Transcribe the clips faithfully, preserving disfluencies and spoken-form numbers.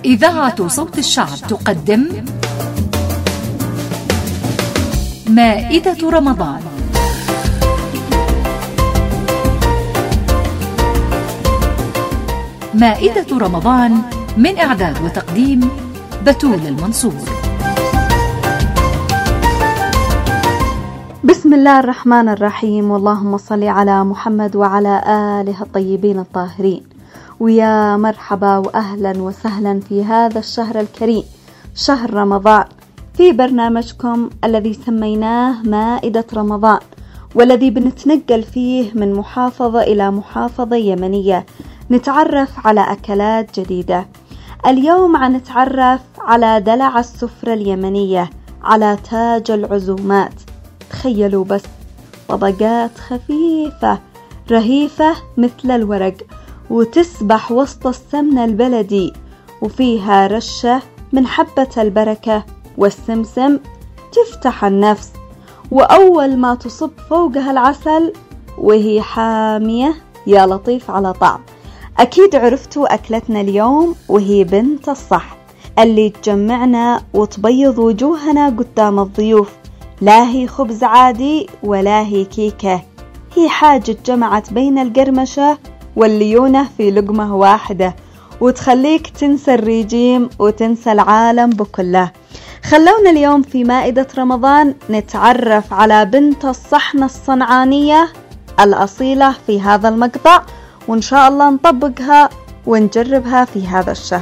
إذاعة صوت الشعب تقدم مائدة رمضان. مائدة رمضان من إعداد وتقديم بتول المنصور. بسم الله الرحمن الرحيم، واللهم صل على محمد وعلى آله الطيبين الطاهرين. ويا مرحبا وأهلا وسهلا في هذا الشهر الكريم، شهر رمضان، في برنامجكم الذي سميناه مائدة رمضان، والذي بنتنقل فيه من محافظة إلى محافظة يمنية، نتعرف على أكلات جديدة. اليوم عنتعرف على دلع السفرة اليمنية، على تاج العزومات. تخيلوا بس، طبقات خفيفة رهيفة مثل الورق، وتسبح وسط السمنة البلدي، وفيها رشة من حبة البركة والسمسم تفتح النفس. وأول ما تصب فوقها العسل وهي حامية، يا لطيف على طعم. أكيد عرفتوا أكلتنا اليوم، وهي بنت الصح، اللي تجمعنا وتبيض وجوهنا قدام الضيوف. لا هي خبز عادي ولا هي كيكة، هي حاجة جمعت بين القرمشة والليونة في لقمة واحدة، وتخليك تنسى الرجيم وتنسى العالم بكله. خلونا اليوم في مائدة رمضان نتعرف على بنت الصحن الصنعانية الأصيلة في هذا المقطع، وإن شاء الله نطبقها ونجربها في هذا الشهر.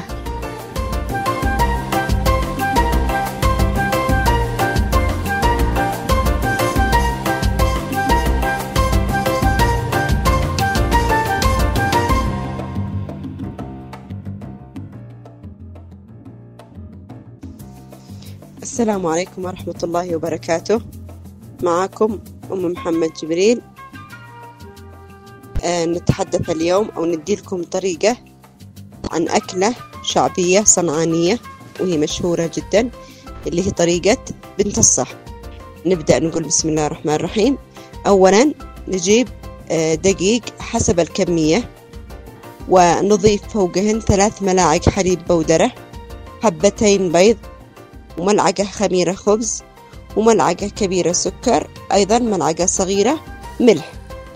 السلام عليكم ورحمة الله وبركاته. معكم أم محمد جبريل. آه نتحدث اليوم أو نديلكم طريقة عن أكلة شعبية صنعانية وهي مشهورة جدا، اللي هي طريقة بنت الصح. نبدأ نقول بسم الله الرحمن الرحيم. أولا نجيب آه دقيق حسب الكمية، ونضيف فوقهن ثلاث ملاعق حليب بودرة، حبتين بيض، وملعقة خميرة خبز، وملعقة كبيرة سكر، أيضا ملعقة صغيرة ملح،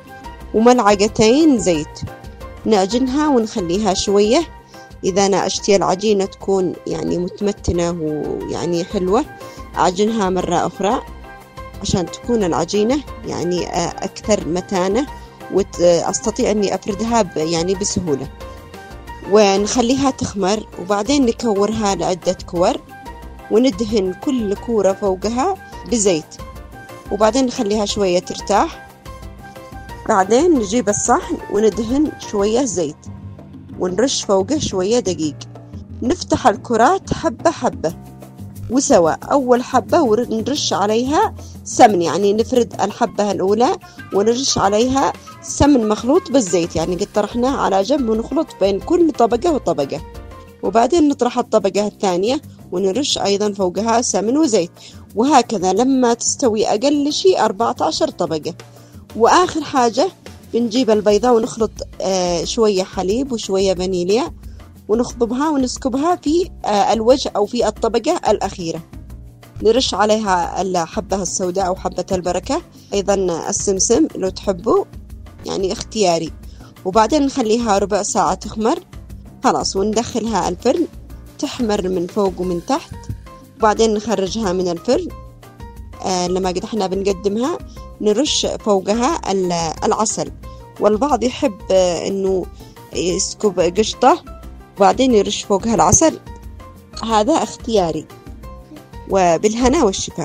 وملعقتين زيت. نعجنها ونخليها شوية. إذا أنا أشتي العجينة تكون يعني متمتنة ويعني حلوة، أعجنها مرة أخرى عشان تكون العجينة يعني أكثر متانة، وأستطيع أني أفردها يعني بسهولة. ونخليها تخمر، وبعدين نكورها لعدة كور، وندهن كل كورة فوقها بزيت، وبعدين نخليها شوية ترتاح. بعدين نجيب الصحن وندهن شوية زيت، ونرش فوقه شوية دقيق. نفتح الكرات حبة حبة وسوا. أول حبة ونرش عليها سمن، يعني نفرد الحبة الأولى ونرش عليها سمن مخلوط بالزيت، يعني قد طرحناه على جنب، ونخلط بين كل طبقة وطبقة. وبعدين نطرح الطبقة الثانية ونرش أيضا فوقها سمن وزيت، وهكذا لما تستوي أقل شيء أربعة عشر طبقة. وآخر حاجة بنجيب البيضة ونخلط آه شوية حليب وشوية فانيليا، ونخضبها ونسكبها في آه الوجه أو في الطبقة الأخيرة. نرش عليها الحبة السوداء أو حبة البركة، أيضا السمسم لو تحبوا، يعني اختياري. وبعدين نخليها ربع ساعة تخمر خلاص، وندخلها الفرن تحمر من فوق ومن تحت. وبعدين نخرجها من الفرن. آه لما قد احنا بنقدمها نرش فوقها العسل، والبعض يحب آه انه يسكب قشطة وبعدين يرش فوقها العسل، هذا اختياري. وبالهنا والشفاء.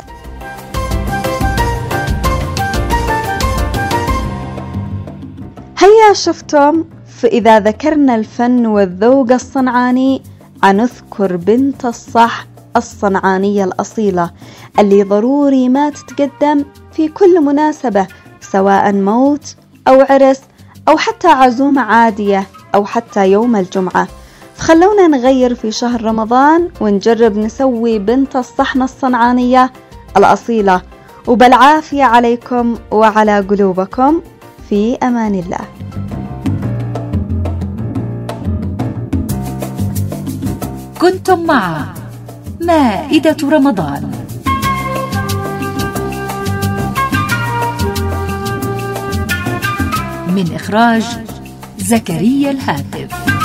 هيا شفتم، فإذا ذكرنا الفن والذوق الصنعاني عنذكر بنت الصح الصنعانية الأصيلة، اللي ضروري ما تتقدم في كل مناسبة، سواء موت أو عرس أو حتى عزومة عادية أو حتى يوم الجمعة. فخلونا نغير في شهر رمضان ونجرب نسوي بنت الصحن الصنعانية الأصيلة. وبالعافية عليكم وعلى قلوبكم، في أمان الله. كنتم مع مائدة رمضان من إخراج زكريا الهاتف.